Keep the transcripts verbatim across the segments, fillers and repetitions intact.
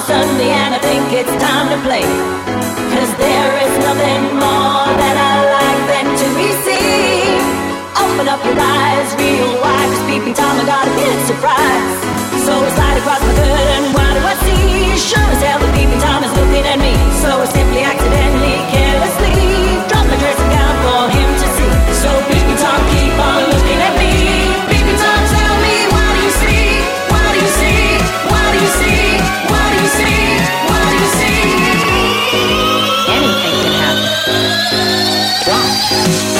Sunday and I think it's time to play. Cause there is nothing more that I like than to receive. Open up your eyes real wide, cause peeping Tom, I got a big surprise. So I slide across my curtain, what do I see? Sure as hell the peeping Tom is looking at me. So I simply accidentally, carelessly drop my dressing gown for him to see. So peeping Tom, keep on looking at me. Peeping Tom, tell me, what do you see? What do you see? What do you see? What do you see? What do you see? Anything can happen. Watch.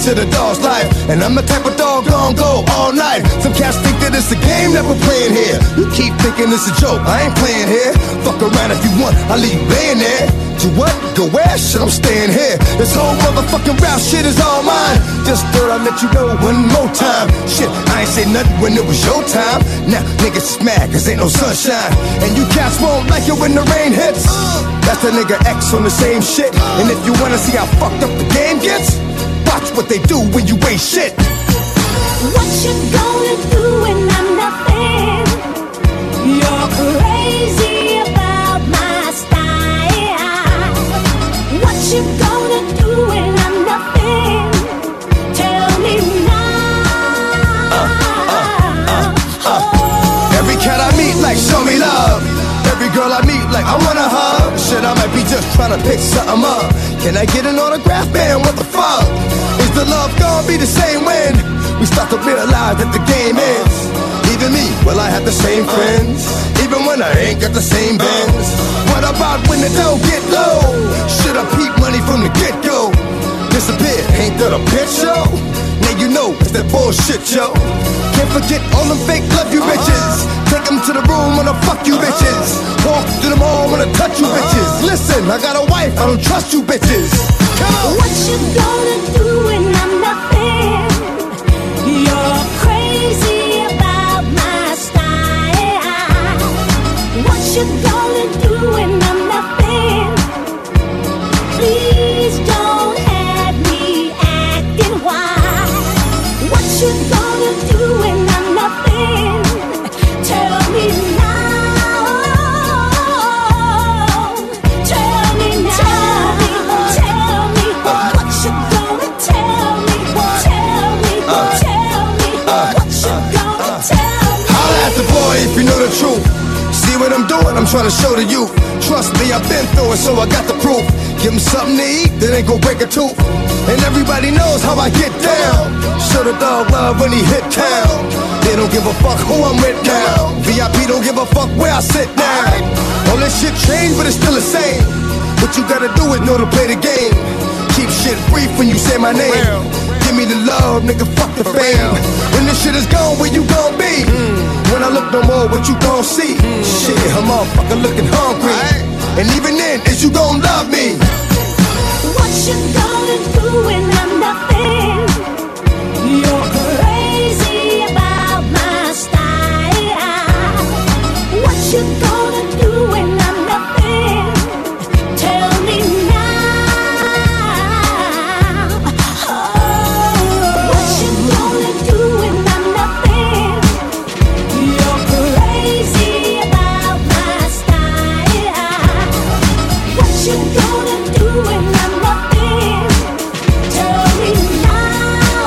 to the dog's life. And I'm the type of dog gon' go all night. Some cats think that it's a game that we're playing here. You keep thinking it's a joke, I ain't playing here. Fuck around if you want, I'll leave you laying there. To what? Go where? Shit, I'm staying here. This whole motherfucking rap shit is all mine. Just thought I'd let you know one more time. Shit, I ain't say nothing when it was your time. Now niggas is mad cause ain't no sunshine. And you cats won't like it when the rain hits. That's the nigga X on the same shit. And if you wanna see how fucked up the game gets, watch what they do when you ain't shit. What you gonna do when I'm nothing? You're crazy about my style. What you gonna do when I'm nothing? Tell me now. uh, uh, uh, uh. Every cat I meet like show me love. Every girl I meet like I wanna hug. Shit, I might be just tryna pick something up. Can I get an autograph, man? What the fuck? Is the love gonna be the same when we start to realize that the game ends? Even me, will I have the same friends? Even when I ain't got the same bands? What about when the dough get low? Should I peep money from the get-go? Disappear, ain't that a bitch show? Now you know it's that bullshit, yo. Can't forget all them fake love you bitches. Take them to the room, wanna fuck you bitches. Walk to the mall, wanna touch you bitches. Listen, I got a wife, I don't trust you bitches. Come on. What you gonna do when I'm nothing? You're crazy about my style. What you gonna do when I'm nothing? Please don't have me acting wild. What you gonna do when I'm nothing? Tell me now. Tell me now. Tell me, tell me what you gonna tell me. Tell me, tell me what you gonna tell me. Holla at the boy if you know the truth. See what I'm doing? I'm trying to show the youth. Trust me, I've been through it, so I got the proof. Give them something to eat, that ain't gon' break a tooth. And everybody knows how I get down. Show the dog love when he hit town. They don't give a fuck who I'm with now. V I P don't give a fuck where I sit down. All this shit changed, but it's still the same. What you gotta do is know to play the game. Keep shit brief when you say my name. Give me the love, nigga, fuck the fame. When this shit is gone, where you gon' be? When I look no more, what you gon' see? Shit, I'm motherfucker looking hungry. And even then, is you gon' love me? What you gonna do when I'm nothing? You're crazy about my style. What you gonna do when I'm nothing? Tell me now. Oh, what you gonna do when I'm nothing? You're crazy about my style. What you gonna do when I'm nothing? Tell me now.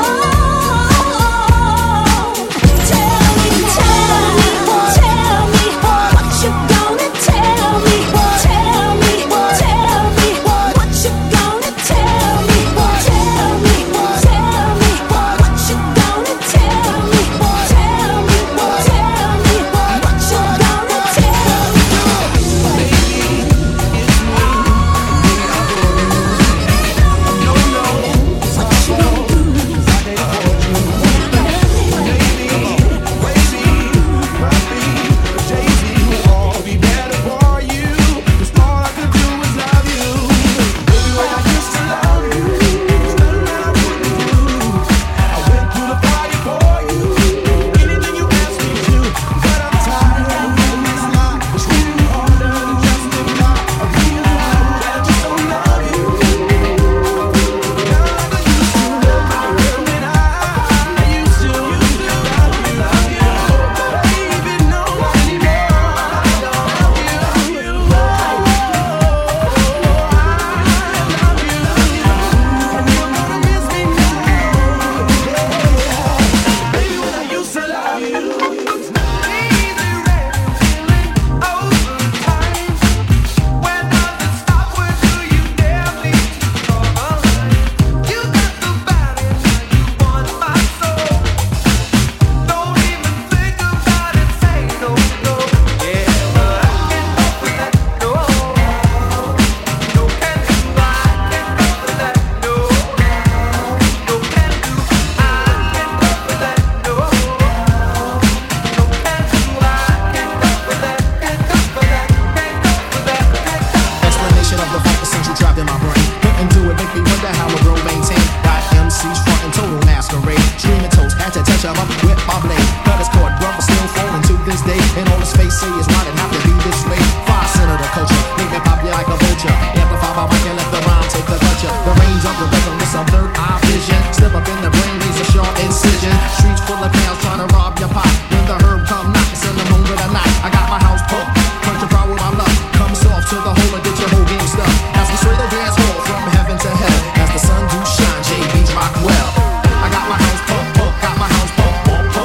touch of a whip my blade. Cut his cord, rubber still falling to this day. And all his face say is why it have to be this way. Five center the culture, make me pop you like a vulture. Amplify my mic and let the rhyme take the culture. The reins of the rhythm with some third eye vision. Step up in the brain, needs a sharp incision. Streets full of clowns trying to rob your pot. When the herb come knock, it's in the moon with a knock. I got my house pumped, punch your crowd with my luck. Come soft to the hole and get your whole game stuck. As we sway the dance hall from heaven to hell. As the sun do shine, J B's rock well. I got my house pumped, pump, got my house pumped, pump.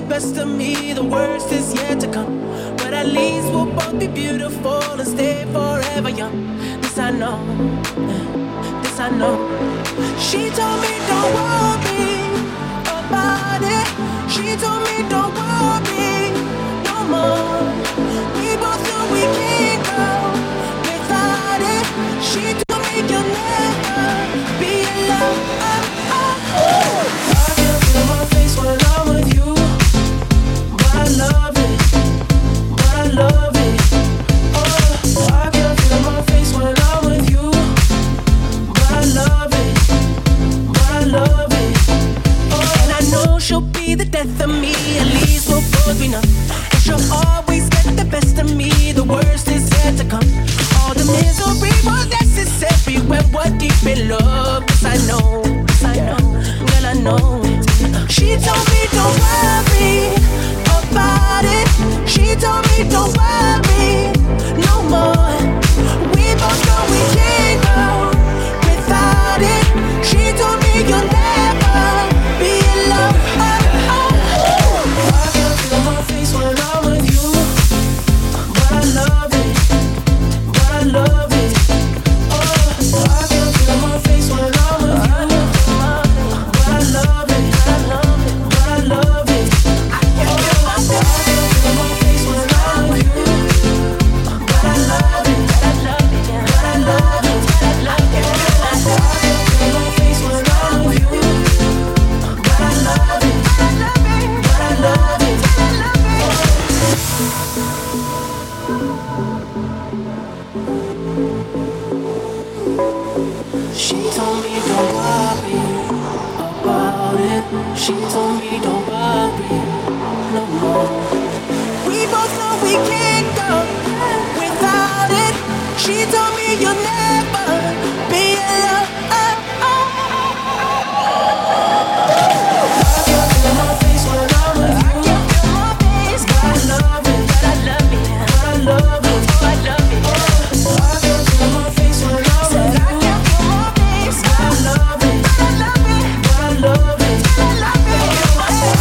best of me, the worst is yet to come. But at least we'll both be beautiful and stay forever young. This I know, this I know. She told me don't worry about it. She told me don't worry no more. We both know we can't go without it. She told me you'll never be alone. I can feel my face when I'm with you, but I love it, but I love it. Oh, I can feel my face when I'm with you, but I love it, but I love it. Oh, and I know she'll be the death of me. At least we'll both be numb. And she'll always get the best of me. The worst is yet to come. All the misery was necessary when we're deep in love. Yes, I know, yes, I know, girl, I know. She told me don't worry about it. She told me don't worry no more. We both know we can't go without it. She told me you'll never be alone. Oh, oh. I can feel my face when I'm with you, but I love it, but I love it. Oh, I can feel my face when I'm with you, but I love it, but I love it. I can feel my face when I'm with you, but I love it, but I love it, but I love it. I can feel my face when I'm with you, but I love it, but I love it. She told me don't worry about it. She told me don't worry no more. We both know we can't go without it. She told me you'll never be alone. I can feel my face when I'm with you. I can feel my face, but I love it, but I love it, but I love it, oh I love it. I can feel my face when I'm with you. I can feel my face, but I love it, but I love it, but I love it, but I love it.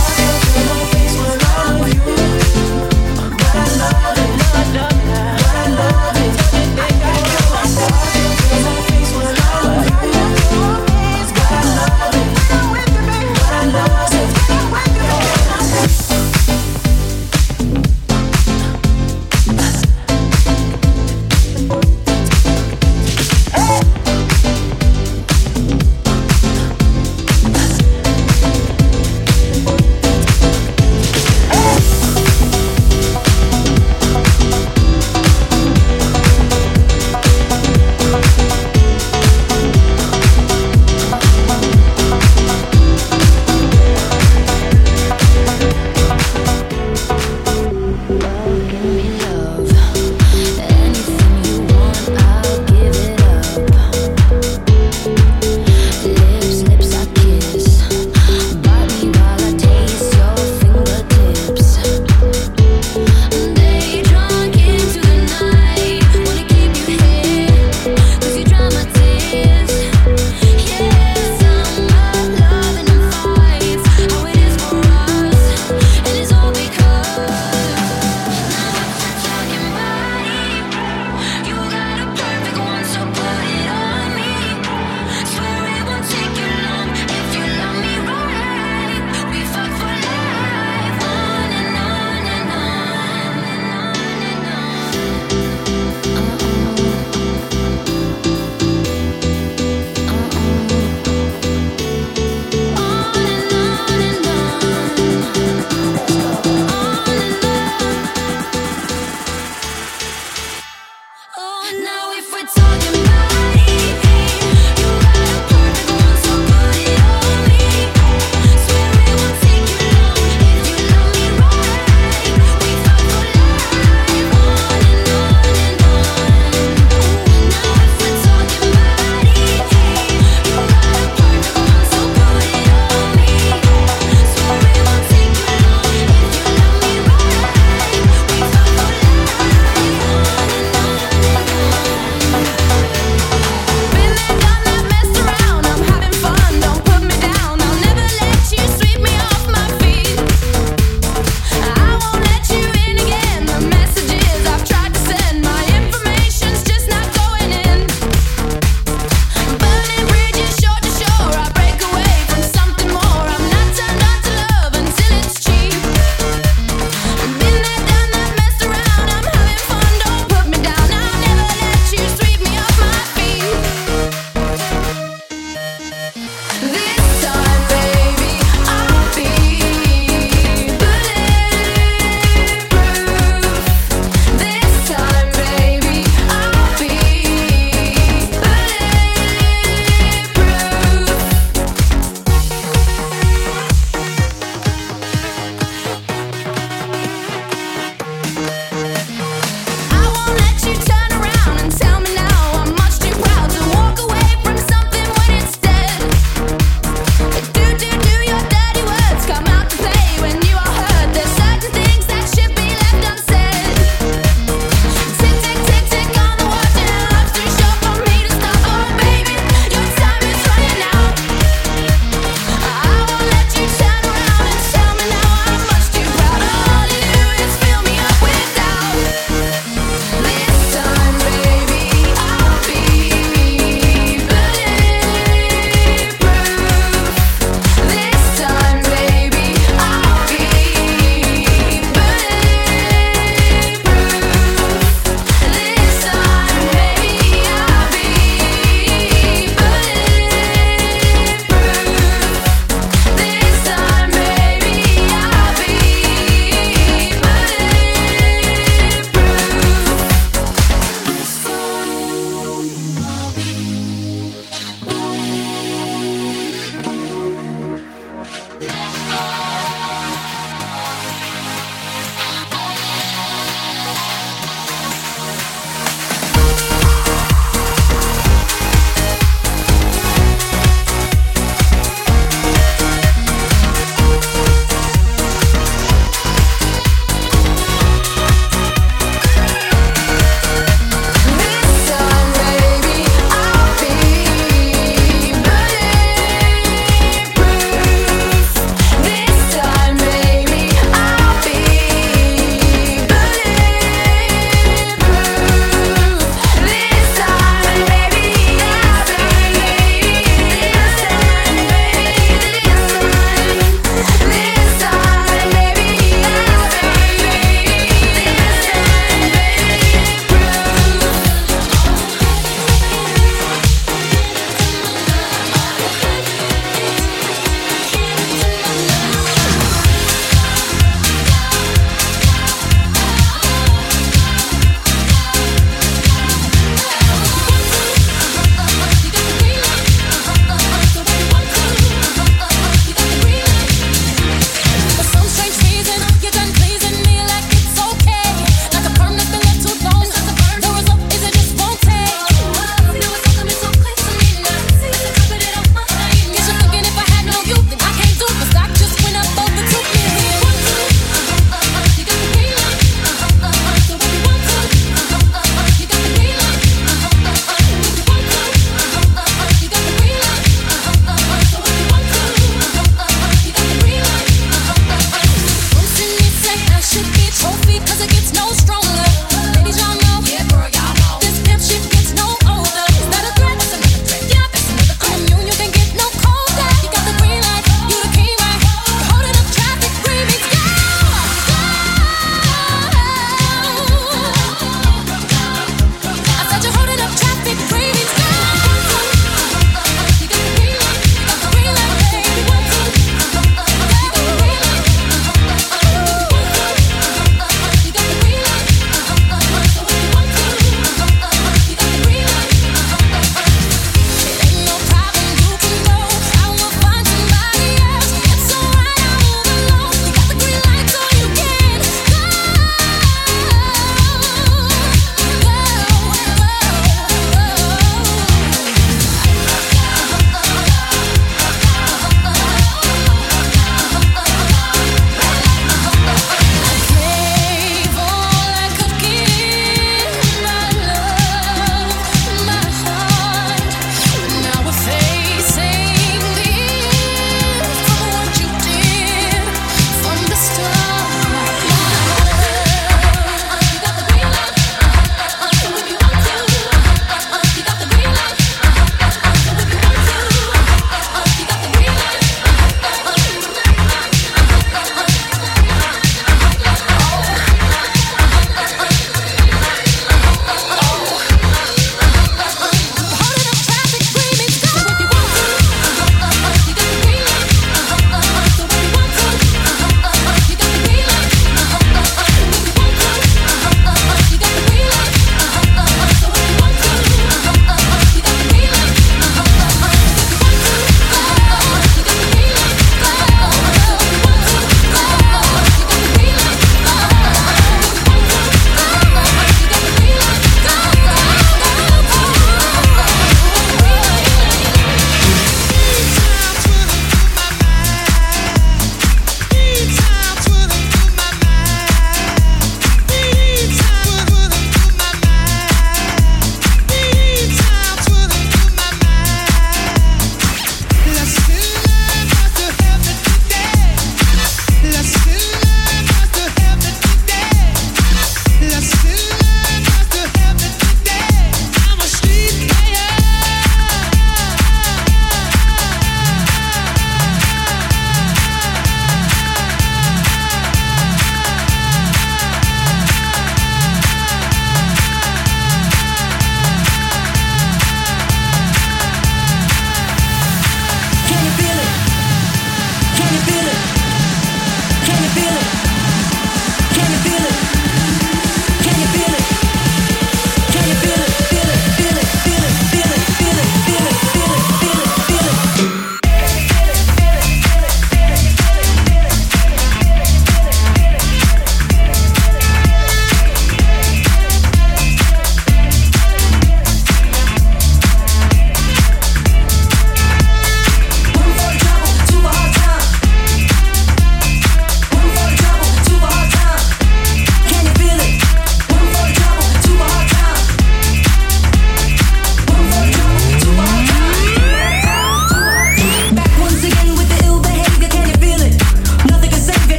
You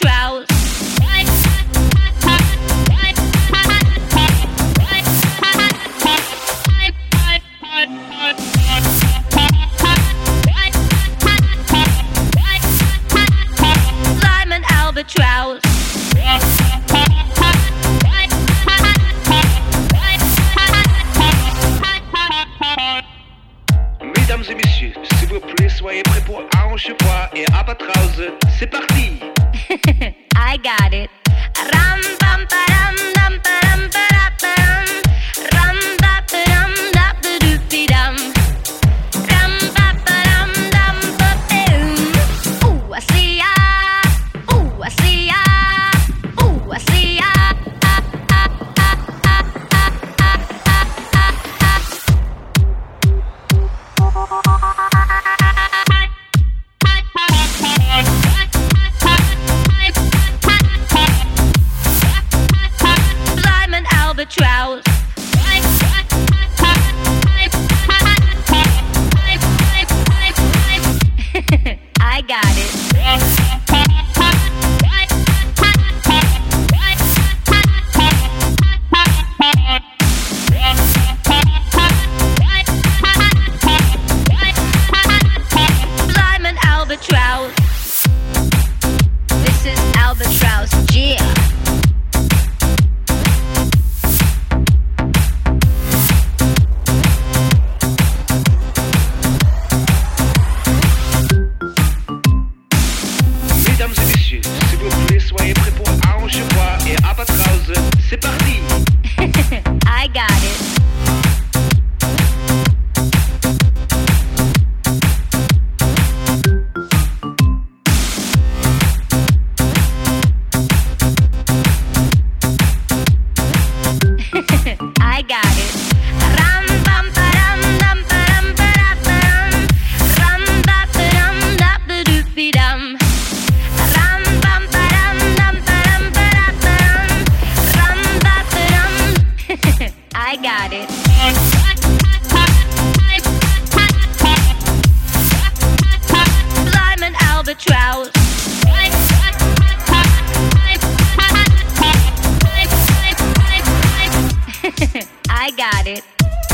albatross. Lyman albatross. Mesdames et messieurs, s'il vous plaît, soyez prêts pour Ange-Bois et Albatross. C'est parti! I got it. Ram bam param dam param param ram ba param da doopy dum ram ba param dam ba ooh I see ya, ooh I see ya, ooh I see ya. Lyman albatross. I got it. Lyman albatross. This is albatross, yeah. Mesdames et messieurs, s'il vous plaît, soyez prêts pour Ange-Bois et Albatross. C'est parti! I got it. I got it. Ram bam param dam param param ram ba param da doopy dum ram bam param dam param param ram ba param. I got it. Lyman albatross. I got it.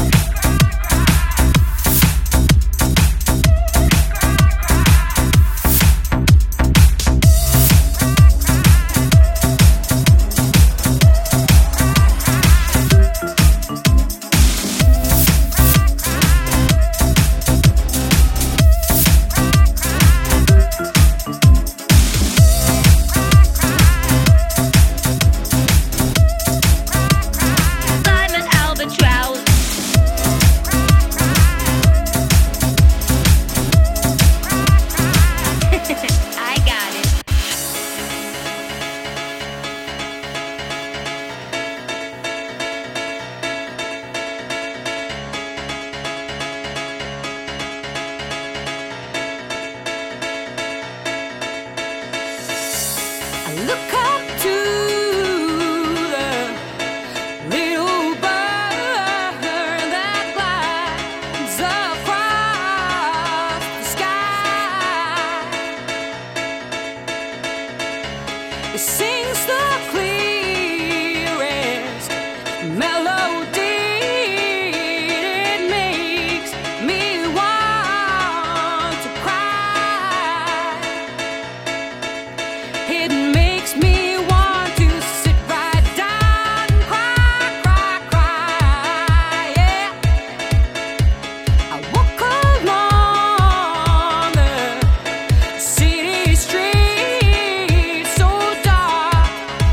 Lyman albatross. I got it. I look up to the little bird that flies across the sky. It sings the clearest melody. It makes me want to cry. It makes me want to sit right down and cry, cry, cry, yeah. I walk along the city street so dark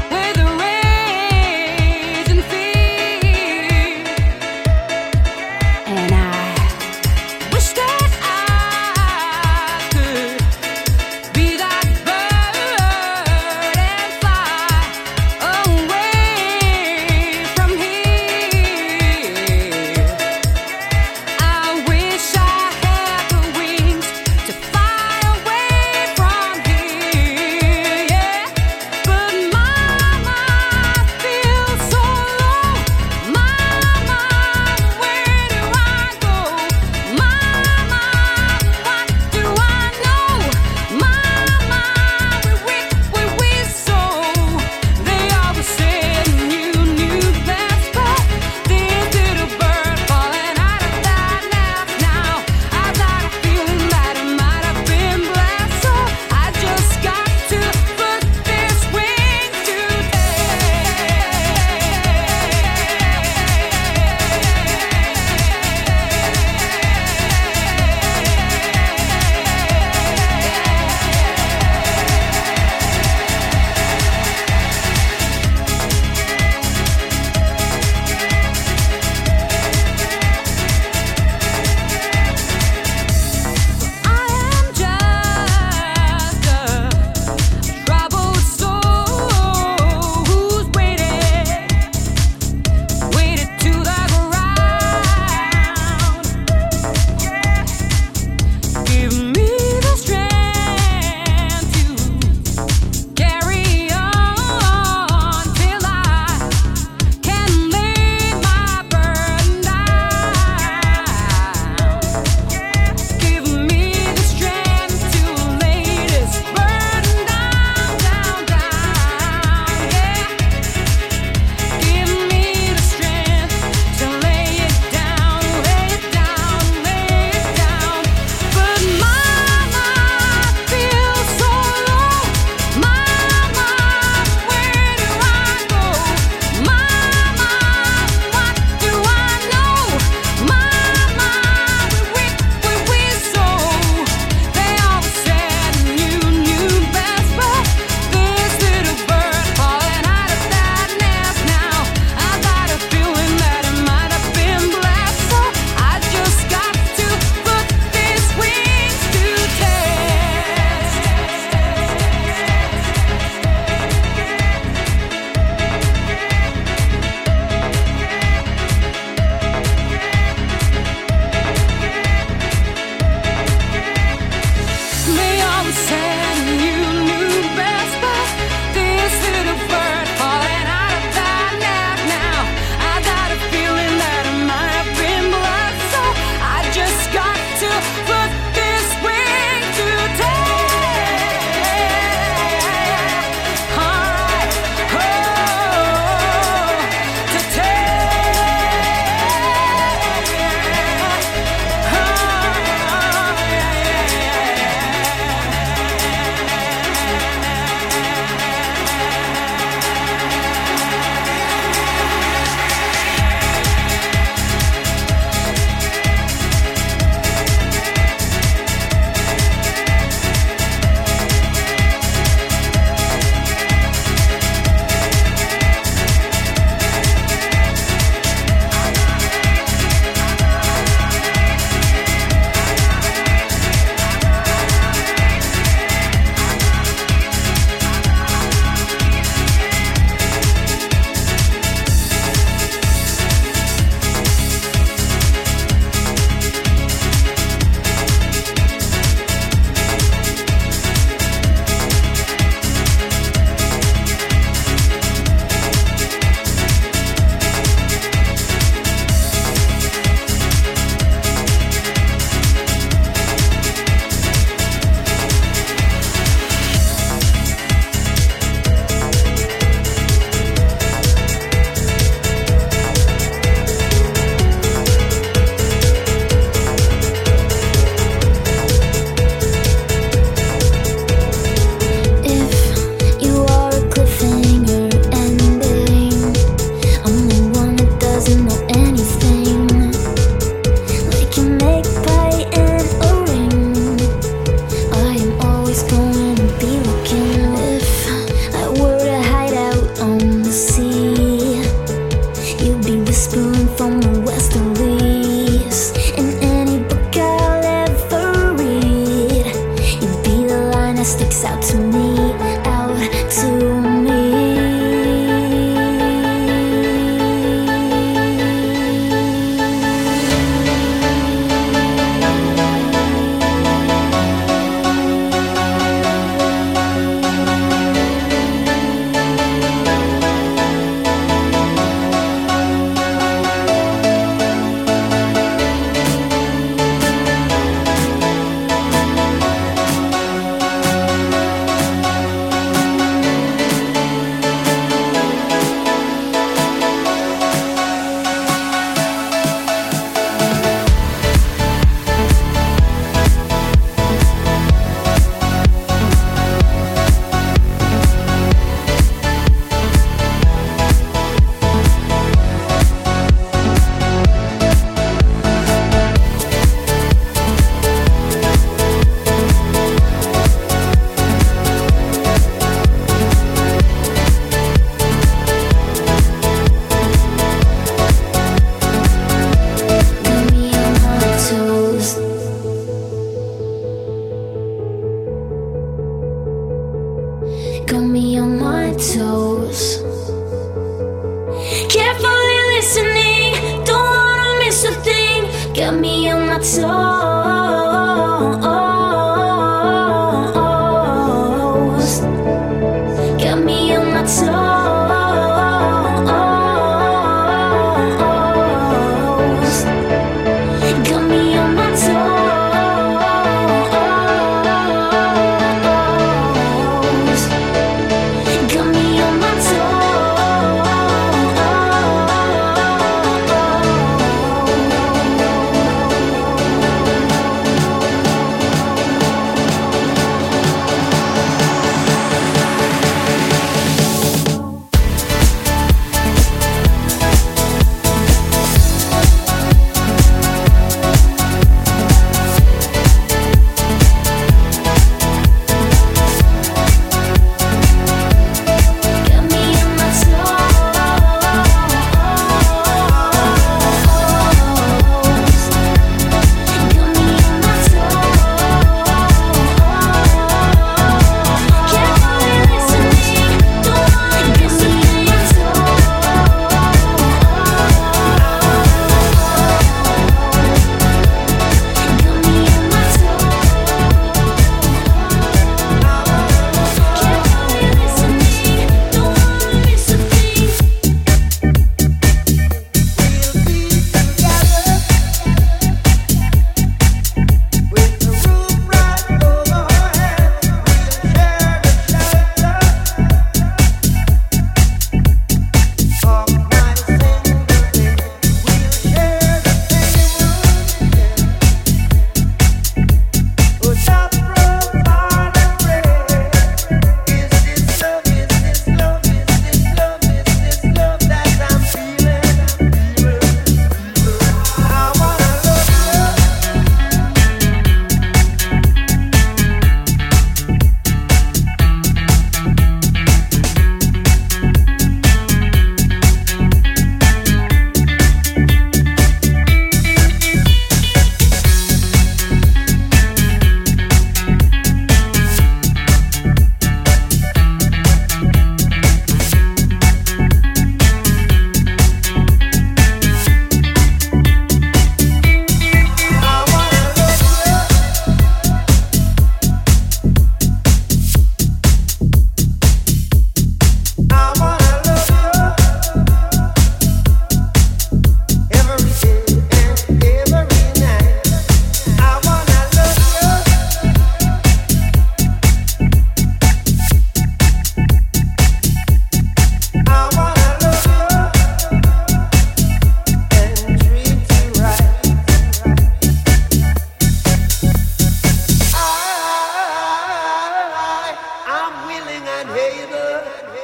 table.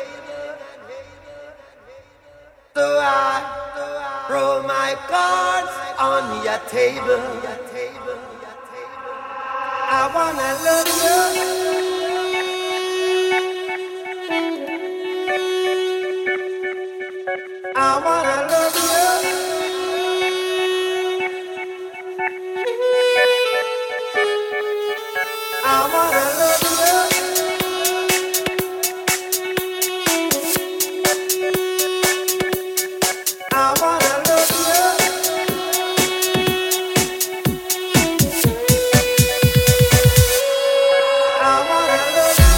So I throw my cards on your table. I wanna love you. I wanna love you. I wanna love you. I wanna love you. I wanna love you.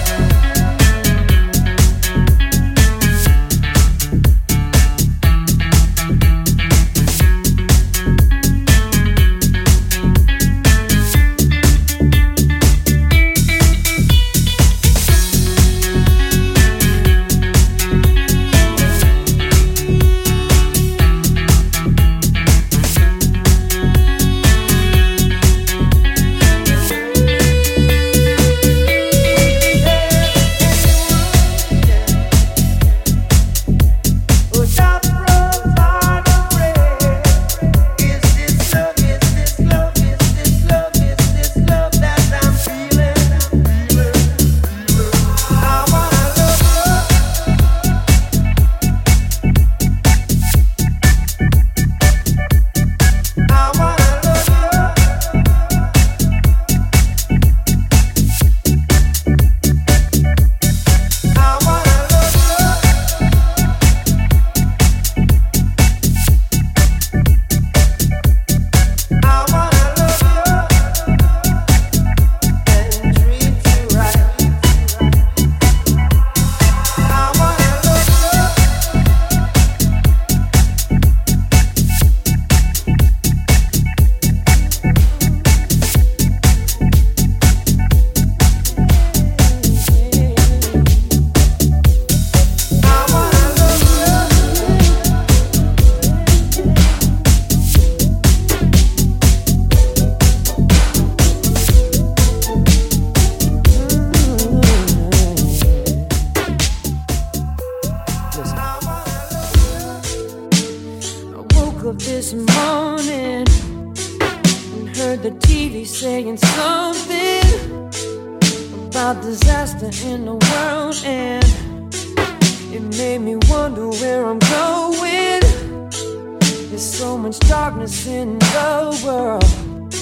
This morning and heard the T V saying something about disaster in the world, and it made me wonder where I'm going. There's so much darkness in the world,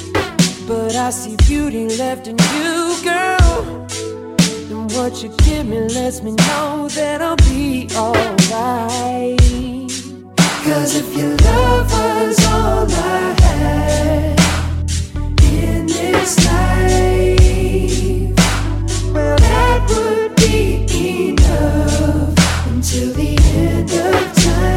but I see beauty left in you, girl. And what you give me lets me know that I'll be alright. Cause if your love was all I had in this life, well, that would be enough until the end of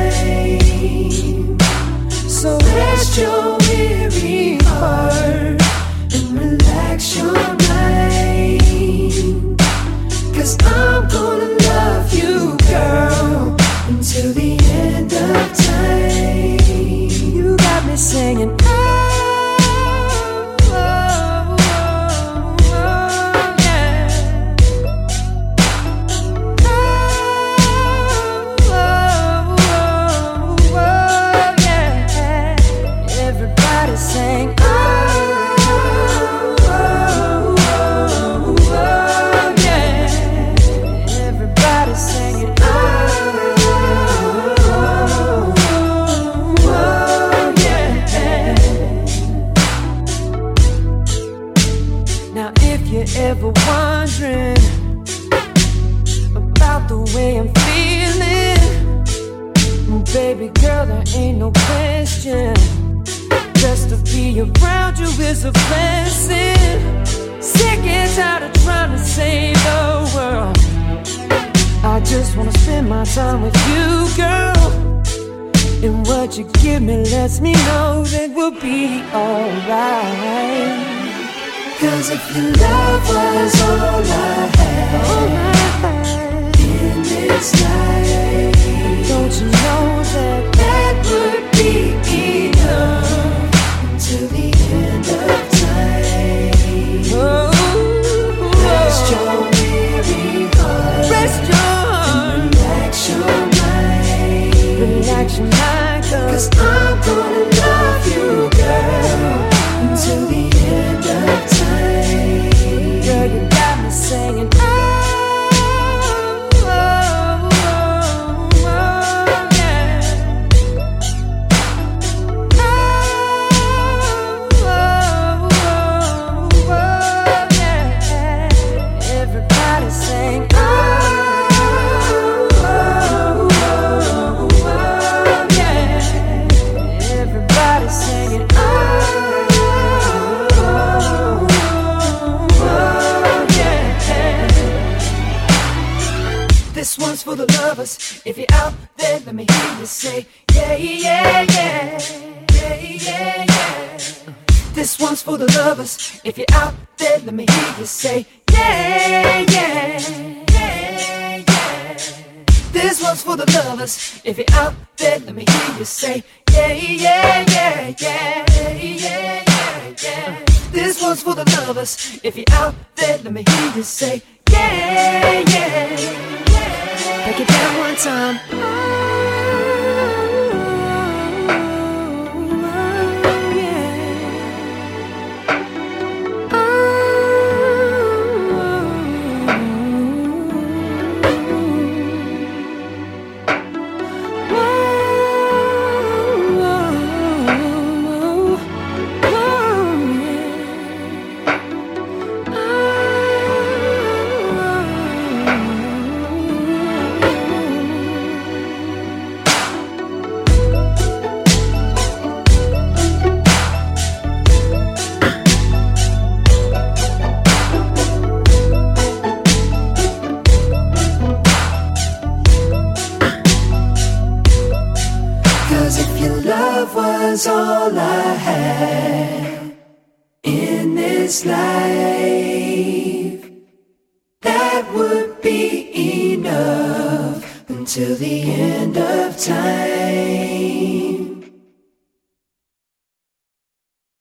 time. So rest your weary heart and relax your mind, cause I'm gonna love you, girl, until the end of time. You got me singing, oh, oh, oh, oh, yeah. Oh, oh, oh, oh, yeah. Everybody's saying, oh, oh, oh, oh, yeah. Everybody's singing, oh. You're ever wondering about the way I'm feeling, baby girl, there ain't no question. Just to be around you is a blessing. Sick and tired of trying to save the world. I just wanna spend my time with you, girl. And what you give me lets me know that we'll be alright. Cause if your love was all I had, all I had in this life, don't you know that that would be enough until the end of time? Oh, rest your weary heart This one's for the lovers. If you're out there, let me hear you say, yeah, yeah, yeah, yeah, yeah, yeah. This one's for the lovers. If you're out there, let me hear you say, yeah, yeah, yeah, yeah. This one's for the lovers. If you're out there, let me hear you say, yeah, yeah, yeah, yeah, yeah, yeah, yeah. This one's for the lovers. If you're out there, let me hear you say, yeah, yeah, yeah. Break it down one time. Was all I had in this life, that would be enough until the end of time.